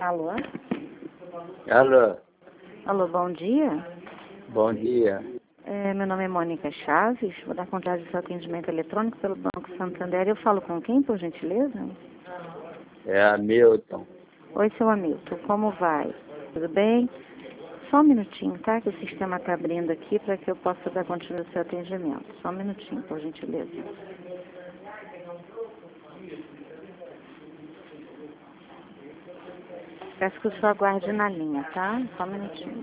Alô? Alô, Alô, bom dia. bom dia. Meu nome é Mônica Chaves, vou dar contato do seu atendimento eletrônico pelo Banco Santander. Eu falo com quem, por gentileza? É Hamilton. Oi, seu Hamilton, como vai? Tudo bem? Só um minutinho, tá? Que o sistema está abrindo aqui para que eu possa dar continuidade ao seu atendimento. Só um minutinho, por gentileza. Peço que o senhor aguarde na linha, tá? Só um minutinho.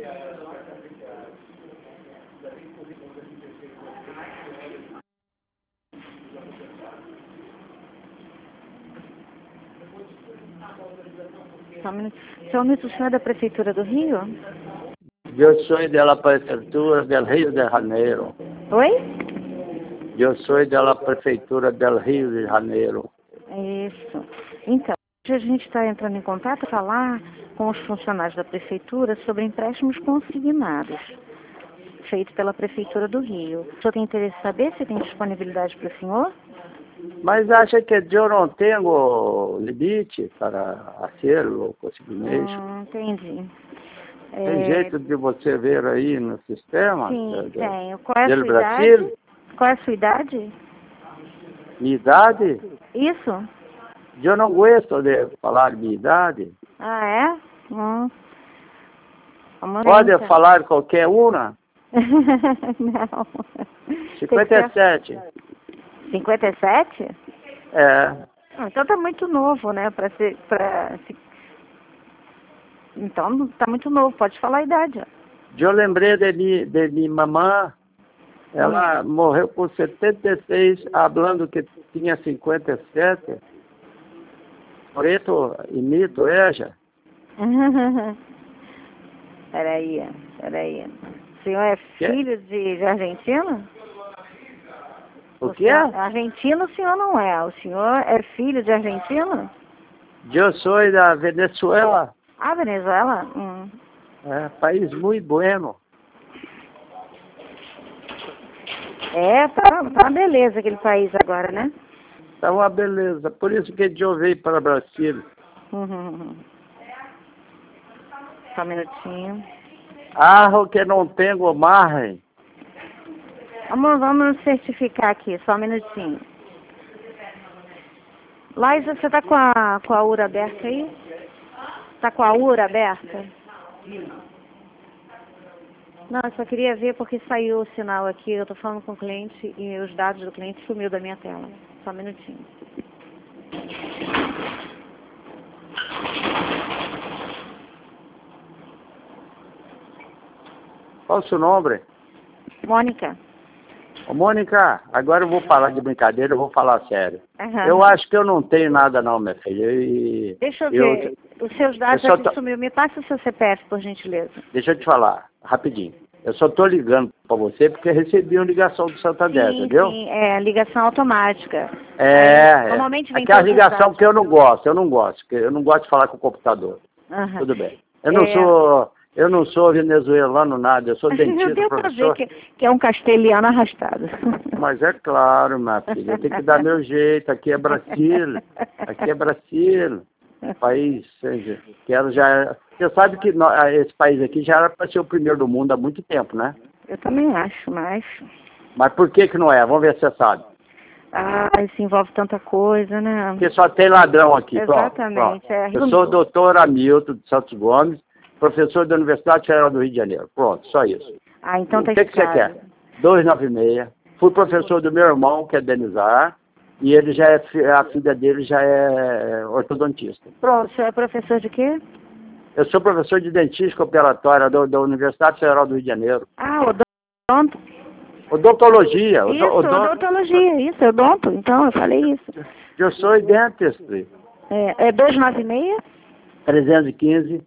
Só um minutinho. Seu Hamilton, o senhor é da Prefeitura do Rio? Eu sou da Prefeitura do Rio de Janeiro. Oi? Eu sou da Prefeitura do Rio de Janeiro. Isso. Então, hoje a gente está entrando em contato para falar com os funcionários da Prefeitura sobre empréstimos consignados, feitos pela Prefeitura do Rio. O senhor tem interesse em saber se tem disponibilidade para o senhor? Mas acha que eu não tenho limite para hacerlo, possivelmente? Entendi. Tem jeito de você ver aí no sistema? Sim, tenho. Qual é a Do sua Brasil? idade? Qual é a sua idade? Minha idade? Isso? Eu não gosto de falar minha idade. Ah, é? Vamos Pode então. falar qualquer uma? Não. 57. 57? É. Então tá muito novo, né? Então tá muito novo, pode falar a idade. Ó. Eu lembrei de minha mamã. Ela morreu com 76, falando que tinha 57. Por isso, imito ela. Peraí. O senhor é filho de argentino? O quê? Argentino o senhor não é. O senhor é filho de argentino? Eu sou da Venezuela. Ah, Venezuela? É, país muito bueno. Tá uma beleza aquele país agora, né? Tá uma beleza. Por isso que eu veio para o Brasil. Só um minutinho. Ah, que não tenho margem. Vamos certificar aqui, só um minutinho. Laísa, você tá com a URA aberta aí? Tá com a URA aberta? Não, eu só queria ver porque saiu o sinal aqui. Eu tô falando com o cliente e os dados do cliente sumiu da minha tela. Só um minutinho. Qual o seu nome? Mônica. Ô, Mônica, agora eu vou parar de brincadeira, eu vou falar sério. Uhum. Eu acho que eu não tenho nada não, minha filha. Deixa eu ver. Os seus dados aqui sumiu. Me passa o seu CPF, por gentileza. Deixa eu te falar, rapidinho. Eu só tô ligando para você porque recebi uma ligação do Santander, entendeu? Sim, é ligação automática. Normalmente vem aquela ligação que eu não gosto, porque eu não gosto de falar com o computador. Uhum. Tudo bem. Eu não sou venezuelano nada, eu sou dentista, deu professor. Pra ver que é um castelhano arrastado. Mas é claro, minha filha, tem que dar meu jeito, aqui é Brasil, país, que ela já... Você sabe que esse país aqui já era para ser o primeiro do mundo há muito tempo, né? Eu também acho, mas... Mas por que não é? Vamos ver se você sabe. Isso envolve tanta coisa, né? Porque só tem ladrão aqui. Exatamente. Pronto. Eu sou o doutor Hamilton de Santos Gomes, professor da Universidade Federal do Rio de Janeiro. Pronto, só isso. Então tá O que você quer? 296. Fui professor do meu irmão, que é Denizar, e ele já a filha dele já é ortodontista. Pronto. O senhor é professor de quê? Eu sou professor de dentística operatória da Universidade Federal do Rio de Janeiro. Odonto? Odontologia. Odontologia, odonto. Então, eu falei isso. Eu sou dentista. É 296? 315.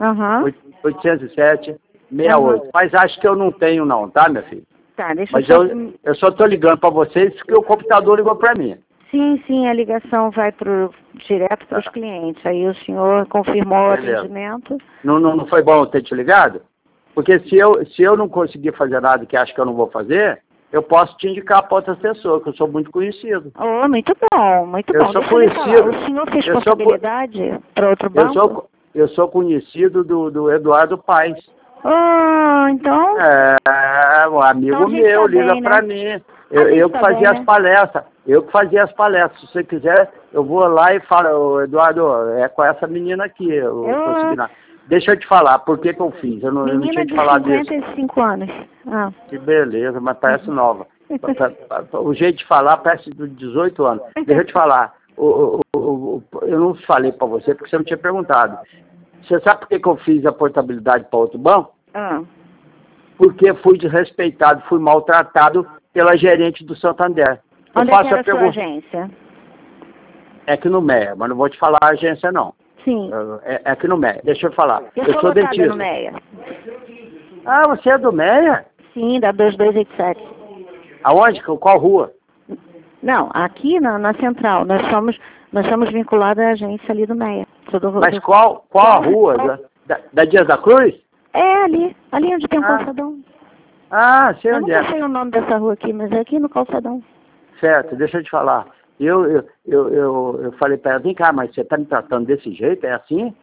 807, 68. Mas acho que eu não tenho não, tá, minha filha? Tá, deixa Mas eu só tô ligando para vocês porque o computador ligou para mim. Sim, a ligação vai direto para os clientes. Aí o senhor confirmou o atendimento. Não foi bom eu ter te ligado? Porque se eu não conseguir fazer nada que acho que eu não vou fazer, eu posso te indicar para outra pessoa, que eu sou muito conhecido. Muito bom, muito bom. Eu sou conhecido. O senhor fez possibilidade para outro banco? eu sou conhecido do Eduardo Paes. Então... Um amigo então meu, tá liga bem, pra né? mim. Eu que fazia as palestras. Eu que fazia as palestras. Se você quiser, eu vou lá e falo, Eduardo, é com essa menina aqui. Eu consegui nada. Deixa eu te falar, por que eu fiz? Eu não tinha te falado disso. Menina de 55 anos. Que beleza, mas parece nova. O jeito de falar parece de 18 anos. Deixa eu te falar. Eu não falei pra você porque você não tinha perguntado. Você sabe por que eu fiz a portabilidade para outro banco? Porque fui desrespeitado, fui maltratado pela gerente do Santander. Onde é que era a sua agência? É aqui no MEA, mas não vou te falar a agência não. Sim. É aqui no MEA. Deixa eu falar. Eu sou dentista. No MEA. Ah, você é do MEA? Sim, da 2287. Aonde? Qual rua? Não, aqui na Central. Nós somos vinculados à agência ali do MEA. Mas qual a rua? Da Dias da Cruz? É ali onde tem o calçadão. Sei onde é. Eu não sei o nome dessa rua aqui, mas é aqui no calçadão. Certo, deixa eu te falar. Eu falei para ela, vem cá, mas você está me tratando desse jeito? É assim?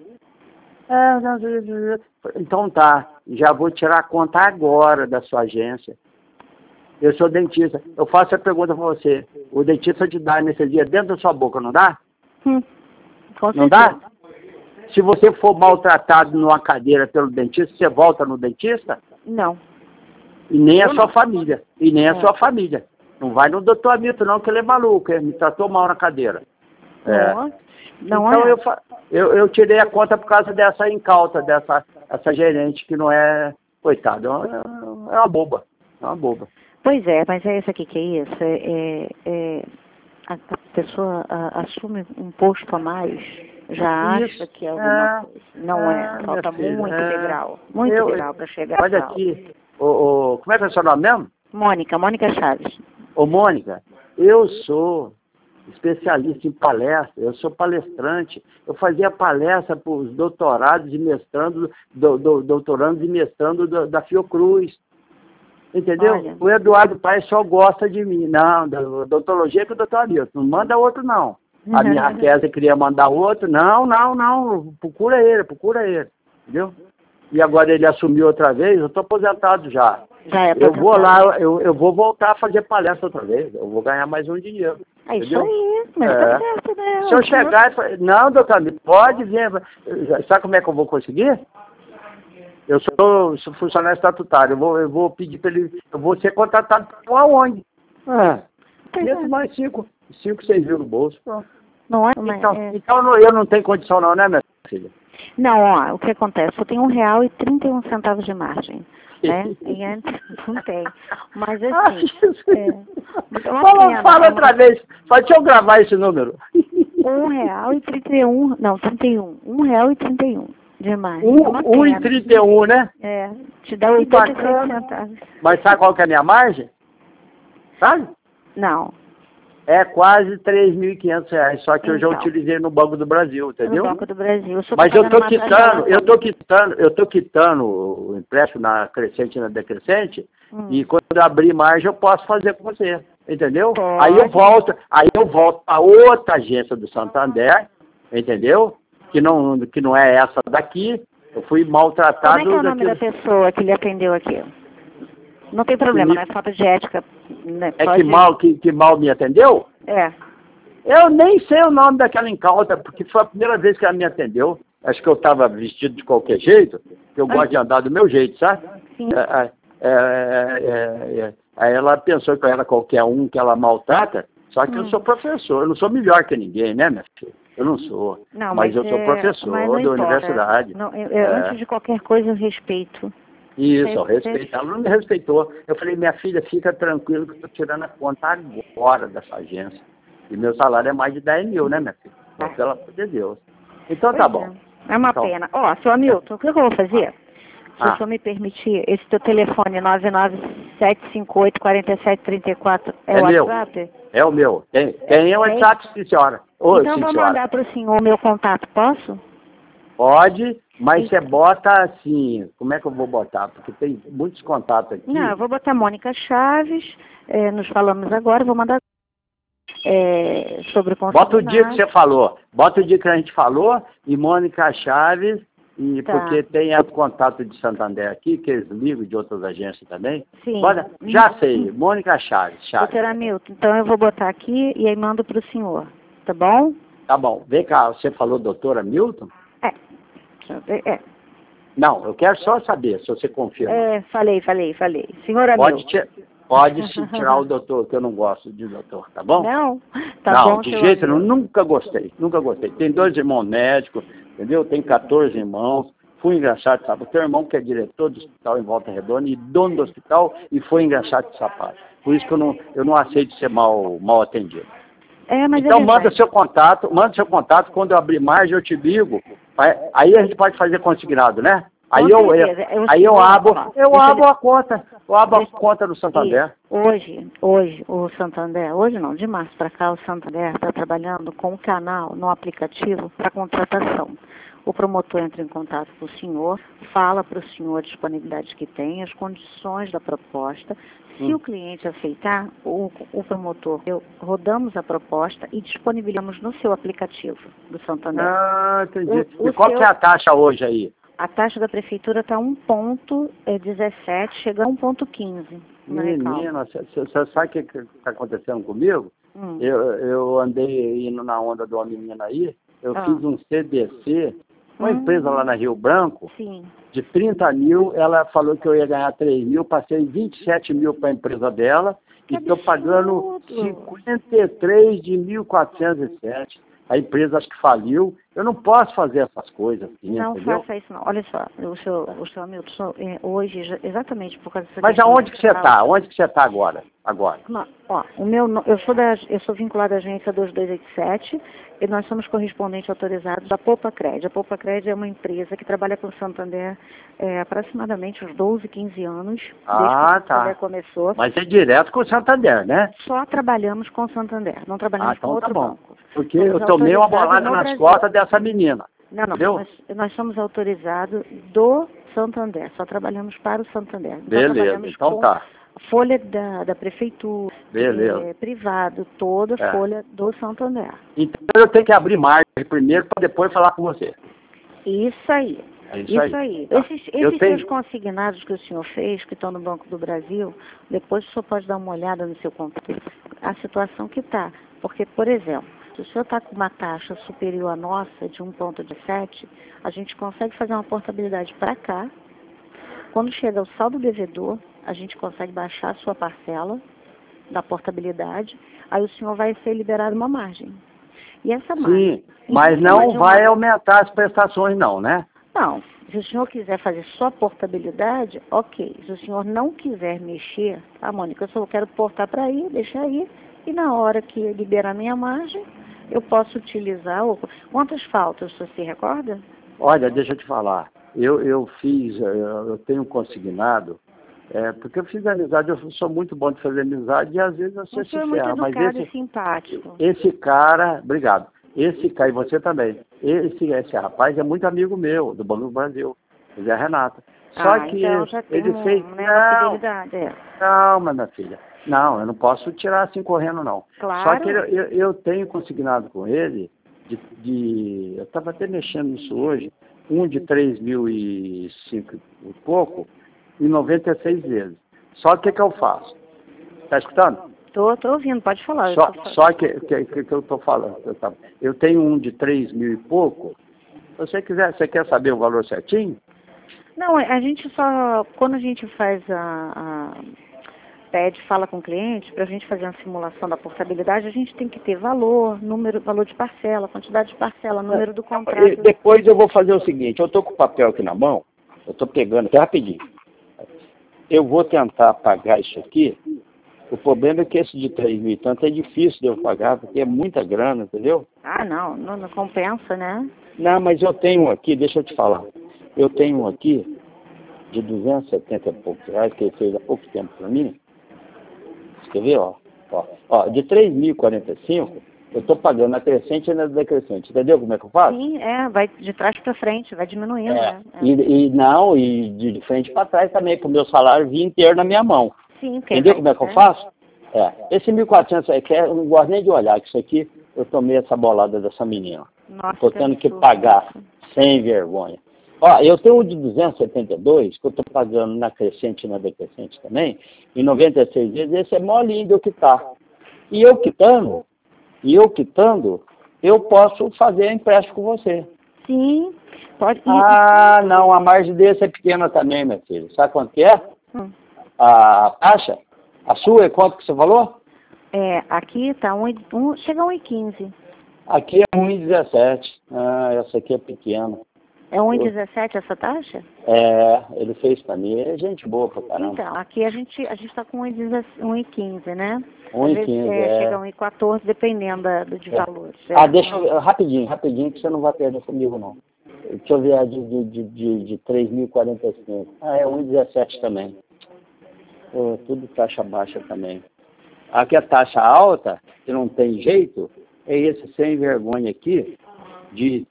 Então tá, já vou tirar a conta agora da sua agência. Eu sou dentista. Eu faço a pergunta para você. O dentista te dá anestesia dentro da sua boca, não dá? Não dá? Se você for maltratado numa cadeira pelo dentista, você volta no dentista? Não. E nem a sua família. E nem a sua família. Não vai no doutor Hamilton não, que ele é maluco. Ele me tratou mal na cadeira. Não então eu tirei a conta por causa dessa incauta, essa gerente que não é, coitado, é uma boba. É uma boba. Pois é, mas é isso aqui que é isso. A pessoa assume um posto a mais, já acha que é alguma coisa. Não é, falta muito degrau. Muito degrau para chegar. Olha aqui, como é que é o seu nome mesmo? Mônica Chaves. Ô Mônica, eu sou especialista em palestra, eu sou palestrante. Eu fazia palestra para os doutorados e mestrandos, doutorandos e mestrandos da Fiocruz. Entendeu? Olha. O Eduardo Paes só gosta de mim. Não, da odontologia que o doutor Hamilton. Não manda outro, não. A minha Raquel queria mandar outro. Não. Procura ele. Entendeu? E agora ele assumiu outra vez. Eu estou aposentado já. Eu vou lá, eu vou voltar a fazer palestra outra vez. Eu vou ganhar mais um dinheiro. É isso aí. Mas tá certo, né? Se eu chegar e falar, não, doutor Hamilton, pode vir. Sabe como é que eu vou conseguir? Eu sou funcionário estatutário, eu vou pedir para ele, eu vou ser contratado por aonde? Meto mais 5, 6 mil no bolso, pronto. Não é? Então eu não tenho condição não, né, minha filha? Não, o que acontece? Eu tenho R$1,31 de margem, né? E antes não tem. Mas assim... Fala outra vez, deixa eu gravar esse número. R$1,31, não, 31, R$1,31. Demais. 1,31, né? Te dá 86 centavos. Mas sabe qual que é a minha margem? Sabe? Não. É quase R$3.500, só que eu já utilizei no Banco do Brasil, entendeu? No Banco do Brasil. Mas eu tô quitando o empréstimo na crescente e na decrescente, e quando eu abrir margem eu posso fazer com você, entendeu? Aí eu volto a outra agência do Santander, entendeu? Que não é essa daqui. Eu fui maltratado. Como é que é o nome da pessoa que lhe atendeu aqui? Não tem problema, não é falta de ética. Né? Que mal me atendeu? Eu nem sei o nome daquela incauta, porque foi a primeira vez que ela me atendeu. Acho que eu estava vestido de qualquer jeito, que eu gosto de andar do meu jeito, sabe? Sim. Aí ela pensou que eu era qualquer um que ela maltrata, só que eu sou professor, eu não sou melhor que ninguém, né, minha filha? Eu não sou, mas eu sou professor da universidade. Antes de qualquer coisa, eu respeito. Isso, eu respeito. Ela não me respeitou. Eu falei, minha filha, fica tranquilo que eu estou tirando a conta agora dessa agência. E meu salário é mais de 10 mil, né, minha filha? Pelo amor de Deus. Então tá bom. É uma pena. Seu Hamilton, o que eu vou fazer? Se o senhor me permitir, esse teu telefone 997584734 é o WhatsApp? É o meu. Tem o WhatsApp, sim, senhora. Então vou mandar para o senhor o meu contato, posso? Pode, mas você bota assim, como é que eu vou botar? Porque tem muitos contatos aqui. Não, eu vou botar Mônica Chaves, nos falamos agora, vou mandar sobre o consignado. Bota o dia que você falou, bota o dia que a gente falou, e Mônica Chaves, E Tá. porque tem o contato de Santander aqui, que eles ligam de outras agências também. Sim. Olha, já sei, Mônica Chaves. Doutor Hamilton, então eu vou botar aqui e aí mando para o senhor, tá bom? Tá bom. Vem cá, você falou doutora Milton? É. Não, eu quero só saber se você confirma. Falei. Senhor Hamilton. Pode se tirar o doutor, que eu não gosto de doutor, tá bom? Não? Tá não, bom, de seu jeito nenhum, Hamilton. nunca gostei. Tem 2 irmãos médicos, entendeu? Tem 14 irmãos. Fui engraxate de sapato. Tem um irmão que é diretor do hospital em Volta Redonda e dono do hospital e foi engraxate de sapato. Por isso que eu não aceito ser mal atendido. Mas então manda seu contato, quando eu abrir mais eu te ligo. Aí a gente pode fazer consignado, né? Aí eu abro a conta. Eu abro a conta do Santander. Hoje, o Santander, hoje não, de março para cá, o Santander está trabalhando com um canal no aplicativo para contratação. O promotor entra em contato com o senhor, fala para o senhor a disponibilidade que tem, as condições da proposta. Se o cliente aceitar, o promotor, rodamos a proposta e disponibilizamos no seu aplicativo do Santander. Ah, entendi. E qual que é a taxa hoje aí? A taxa da prefeitura está 1,17, chega a 1,15. Menina, você sabe o que está acontecendo comigo? Eu andei indo na onda de uma menina aí, eu fiz um CDC, uma empresa lá na Rio Branco, de 30 mil, ela falou que eu ia ganhar 3 mil, passei 27 mil para a empresa dela, e estou pagando 53 de 1.407. A empresa acho que faliu. Eu não posso fazer essas coisas assim, não entendeu? Faça isso não. Olha só, o senhor Hamilton, hoje, exatamente por causa dessa Mas aonde que você está? Onde que você está agora? Não, eu sou vinculada à agência 2287 e nós somos correspondentes autorizados da Poupa-Cred. A Poupa-Cred é uma empresa que trabalha com o Santander aproximadamente uns 12, 15 anos, desde que o Santander começou. Mas é direto com o Santander, né? Só trabalhamos com o Santander, não trabalhamos com outro banco. Porque eu tomei uma bolada nas costas dessa menina. Não, nós somos autorizados do Santander, só trabalhamos para o Santander. Beleza, então tá. Folha da prefeitura, privado, toda É. folha do Santander. Então eu tenho que abrir margem primeiro para depois falar com você. Isso aí. É isso aí. Tá. Esses seus consignados que o senhor fez, que estão no Banco do Brasil, depois o senhor pode dar uma olhada no seu contato, a situação que está. Porque, por exemplo, se o senhor está com uma taxa superior à nossa, de 1,17, a gente consegue fazer uma portabilidade para cá. Quando chega o saldo devedor, a gente consegue baixar a sua parcela da portabilidade, aí o senhor vai ser liberado uma margem. E essa margem... Sim, mas não vai aumentar as prestações não, né? Não. Se o senhor quiser fazer só portabilidade, ok. Se o senhor não quiser mexer, Mônica, eu só quero portar para aí, deixar aí, e na hora que liberar minha margem, eu posso utilizar... Quantas faltas, o senhor se recorda? Olha, deixa eu te falar. Eu tenho consignado, porque eu fiz amizade, eu sou muito bom de fazer amizade e às vezes eu sei se ferrar. Você é muito educado e simpático. Esse cara, obrigado, esse cara, e você também, esse rapaz é muito amigo meu, do Banco do Brasil, ele é Renata. Só que então já tem ele fez... Calma, minha filha. Não, eu não posso tirar assim correndo, não. Claro. Só que eu tenho consignado com ele, eu estava até mexendo nisso hoje, um de 3.005 e pouco, em 96 vezes. Só que o que eu faço? Está escutando? Estou ouvindo, pode falar. Só que eu estou falando. Eu tenho um de 3.000 e pouco. Se você quer saber o valor certinho? Não, a gente só, quando a gente faz fala com o cliente, para a gente fazer uma simulação da portabilidade, a gente tem que ter valor de parcela, quantidade de parcela, número do contrato. Depois eu vou fazer o seguinte, eu estou com o papel aqui na mão, eu estou pegando aqui rapidinho. Eu vou tentar pagar isso aqui. O problema é que esse de 3.000 e tanto é difícil de eu pagar, porque é muita grana, entendeu? Não compensa, né? Não, mas eu tenho um aqui, deixa eu te falar. Eu tenho um aqui de 270 e poucos reais, que ele fez há pouco tempo para mim. Quer ver, ó, de 3.045, eu estou pagando na crescente e na decrescente. Entendeu como é que eu faço? Sim, vai de trás para frente, vai diminuindo, né? E de frente para trás também, para o meu salário vir inteiro na minha mão. Sim, entendeu como é que eu faço? Esse 1.400 aí, que eu não gosto nem de olhar, que isso aqui, eu tomei essa bolada dessa menina. Estou tendo que pagar, sem vergonha. Ó, eu tenho um de 272, que eu estou pagando na crescente e na decrescente também, em 96 vezes, esse é molinho de eu quitar. E eu quitando, eu posso fazer empréstimo com você. Sim, pode. Ah, não, a margem desse é pequena também, meu filho. Sabe quanto que é? A taxa? A sua é quanto que você falou? Aqui tá chega a 1,15. Aqui é 1,17. Ah, essa aqui é pequena. É 1,17 essa taxa? É, ele fez pra mim. É gente boa pra caramba. Então, aqui a gente tá com 1,15, né? 1,15, chega a 1,14, dependendo de valores. Deixa eu, rapidinho, que você não vai perder comigo, não. Deixa eu ver a de 3.045. É 1,17 também. Tudo taxa baixa também. Aqui a taxa alta, que não tem jeito, é esse sem vergonha aqui, de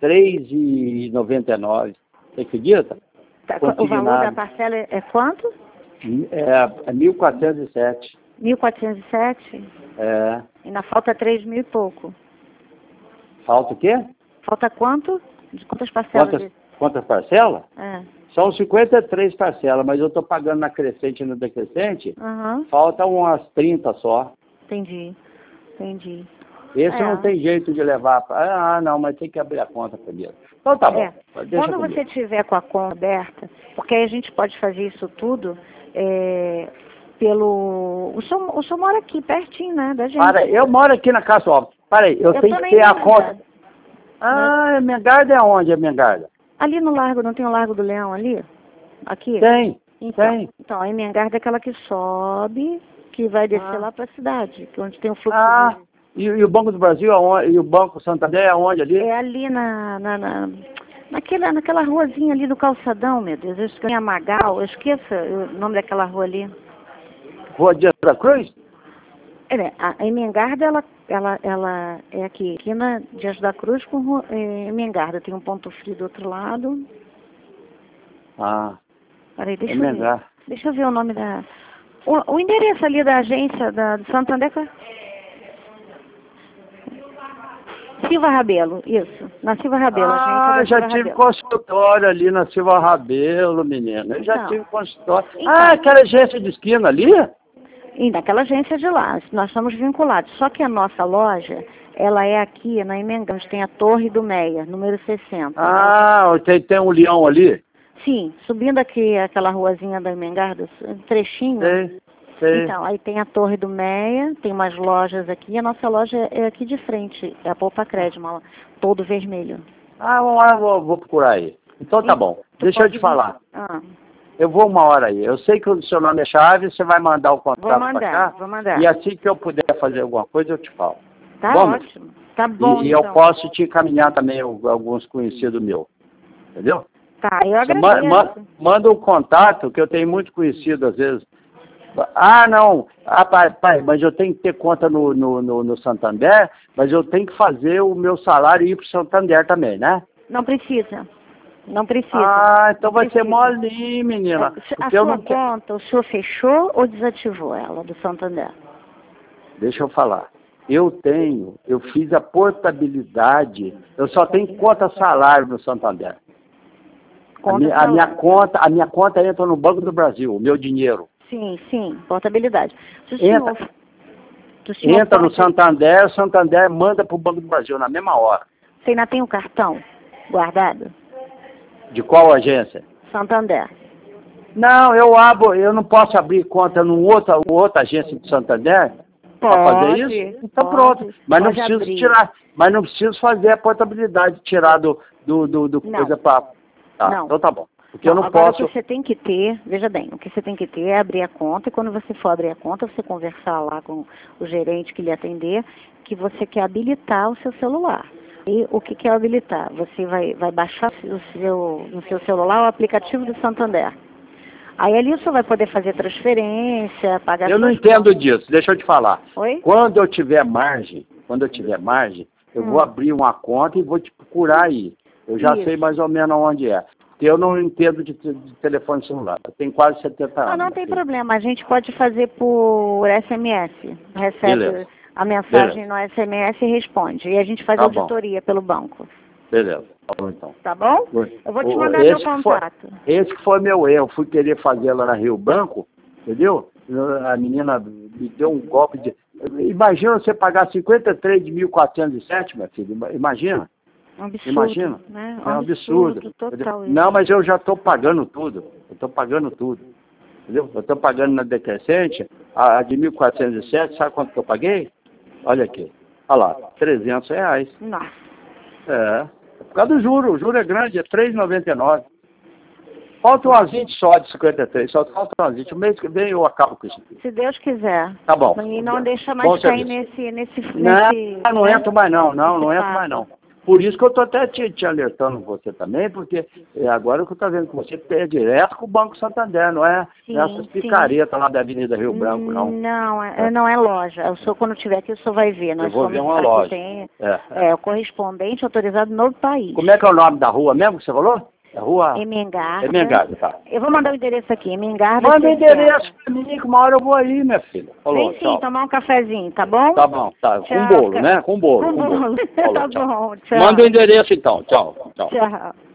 3,99. Você acredita? O valor da parcela é quanto? É 1.407. 1.407? É. E na falta 3.000 e pouco. Falta o quê? Falta quanto? De quantas parcelas? Quantas parcelas? É. São 53 parcelas, mas eu estou pagando na crescente e na decrescente. Faltam umas 30 só. Entendi. Esse não tem jeito de levar. Não, mas tem que abrir a conta primeiro. Então tá bom. Quando você tiver com a conta aberta, porque aí a gente pode fazer isso tudo pelo... O senhor mora aqui, pertinho, né, da gente. Eu moro aqui na Casa Alta. Parei, eu tenho que ter a conta. A Emengarda é onde, a Emengarda? Ali no Largo, não tem o Largo do Leão ali? Aqui? Tem. Então, a Emengarda é aquela que sobe, que vai descer lá para a cidade, que é onde tem o fluxo. E o Banco do Brasil aonde? E o Banco Santander é onde ali? É ali naquela ruazinha ali do calçadão, meu Deus. Eu esqueci a Magal, eu esqueço o nome daquela rua ali. Rua Dias da Cruz? A Emengarda, ela é aqui na Dias da Cruz com Emengarda. Tem um ponto frio do outro lado. Peraí, deixa eu ver o nome da... O endereço ali da agência do Santander... Silva Rabelo, isso. Na Silva Rabelo. Já tive consultório ali na Silva Rabelo, menina. Eu já tive consultório. Aquela agência de esquina ali? E naquela agência de lá. Nós estamos vinculados. Só que a nossa loja, ela é aqui na Emengão, onde tem a Torre do Meia, número 60. Tem um leão ali? Sim, subindo aqui aquela ruazinha da Emengarda, um trechinho. Sei. Então, aí tem a Torre do Meia, tem umas lojas aqui, e a nossa loja é aqui de frente, é a Poupa Crédito, todo vermelho. Vou procurar aí. Então tá bom, deixa eu te falar. Eu vou uma hora aí. Eu sei que o seu nome é Chaves, você vai mandar o contato para cá. Vou mandar. E assim que eu puder fazer alguma coisa, eu te falo. Tá ótimo. Tá bom, E eu posso te encaminhar também alguns conhecidos meus. Entendeu? Tá, eu agradeço. Manda um contato, que eu tenho muito conhecido às vezes. Não. Pai, mas eu tenho que ter conta no Santander, mas eu tenho que fazer o meu salário ir para o Santander também, né? Não precisa. Então vai ser molinho, menina. A sua conta, o senhor fechou ou desativou ela do Santander? Deixa eu falar. Eu fiz a portabilidade, eu só tenho conta salário no Santander. A minha conta entra no Banco do Brasil, o meu dinheiro. Sim, portabilidade. Entra no Santander, o Santander manda para o Banco do Brasil na mesma hora. Você ainda tem o cartão guardado? De qual agência? Santander. Não, eu não posso abrir conta numa outra agência de Santander para fazer isso? Então pronto. Mas não preciso tirar, mas não preciso fazer a portabilidade, tirar do coisa para... Então tá bom. Porque eu não posso... O que você tem que ter, veja bem, o que você tem que ter é abrir a conta, e quando você for abrir a conta, você conversar lá com o gerente que lhe atender, que você quer habilitar o seu celular. E o que é habilitar? Você vai baixar no seu celular o aplicativo do Santander. Aí ali você vai poder fazer transferência, pagar... Eu não entendo disso, deixa eu te falar. Oi? Quando eu tiver margem, eu vou abrir uma conta e vou te procurar aí. Eu já sei mais ou menos onde é. Eu não entendo de telefone celular. Eu tenho quase 70 anos. Não tem problema. A gente pode fazer por SMS. Recebe a mensagem no SMS e responde. E a gente faz auditoria pelo banco. Beleza. Então. Tá bom? Eu vou te mandar meu contato. Esse que foi meu erro. Fui querer fazer ela na Rio Branco, entendeu? A menina me deu um golpe de... Imagina você pagar 53.407, minha filha. Imagina. Um absurdo. Imagina. Né? É um absurdo. Total. Não, mas eu já estou pagando tudo. Eu estou pagando tudo. Entendeu? Eu estou pagando na decrescente, a de 1.407, sabe quanto que eu paguei? Olha aqui. Olha lá, R$300. Nossa. É por causa do juro. O juro é grande, é 3,99. Falta um azeite só de 53, só falta um azeite. O mês que vem eu acabo com isso. Se Deus quiser. Tá bom. E não deixa mais cair nesse... Não entro mais não, não entro mais não. Por isso que eu estou até te alertando você também, porque agora o que eu estou vendo com você é direto com o Banco Santander, não é nessas picaretas lá da Avenida Rio Branco, não. Não é loja. Quando eu estiver aqui, o senhor vai ver. Nós eu vou ver uma loja. O correspondente autorizado no país. Como é que é o nome da rua mesmo que você falou? A rua... Emengarda. Emengarda, tá. Eu vou mandar o endereço aqui, Emengarda. Manda o endereço pra mim, que uma hora eu vou aí, minha filha. Falou, vem sim, tomar um cafezinho, tá bom? Tá bom, tá. Tchau, com bolo, né? Com bolo. Com bolo. Falou, tá tchau. bom, tchau. Manda o endereço então. Tchau. Tchau.